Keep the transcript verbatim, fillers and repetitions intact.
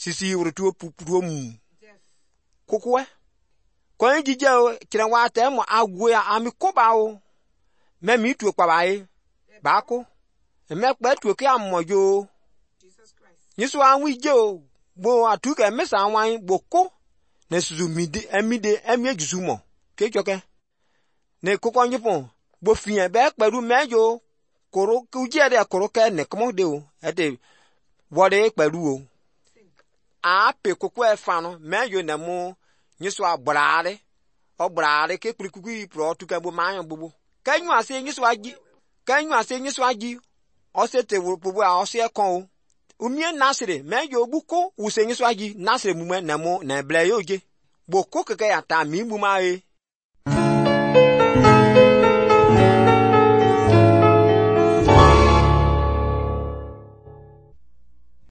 sisi urutu pupuo mu kokwe ko njije o kire wa te mo agwo ya ami koba o me mi tu pa bae ba ko me pe tu ke amojo Yesu anwi je o bo atuke mesa anwan boko na suzu mide emide emi ejusumo ke joke ne kokon yipon bo fian be peru mejo koro kuje de koro ke ne komo de o e de wore peru o a pe kokwe fa no mejo na mu Yesu abrare obrare ke kurikuku pro tuka bo man bobo kanyu ase Yesu agi kanyu ase Yesu agi o se te wo bobo a o se kon o umie nasire mejo buko use Yesu agi nasire mu na mu na ble yoje boko keke ya ta mi mu ma e